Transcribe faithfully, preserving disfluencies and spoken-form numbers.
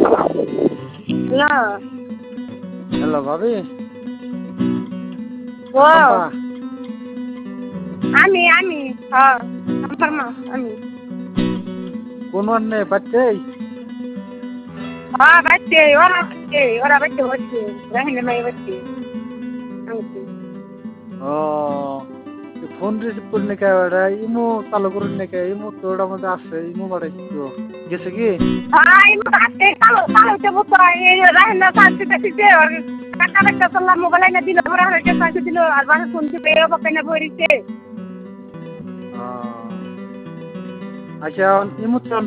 hello hello ভাবি ও চম্পা আমি আমি হ্যাঁ আমার মা আমি কোন অন্যে বাচ্চাই হ্যাঁ বাচ্চে ওরা বাচ্চে ওরা বাচ্চে হচ্ছে রাহিনের মাই বাচ্চে আমি ও ফোন রিসিভ করে নাকি ওটা ইমো চালু করুন নাকি ইমো তো ওটার মধ্যে আছে ইমো বাড়াইছো গেছে কি হ্যাঁ ইমো আসতে কালো কালো তে বুঝছো এই রাহিনা সাথে সাথে ওর টাকা টাকা চললাম মোবাইল না দিল ওরা হয়ে সাথে দিল আর বাসা ফোন দিবে ও বাপে না বইরিছে আচ্ছা ইমো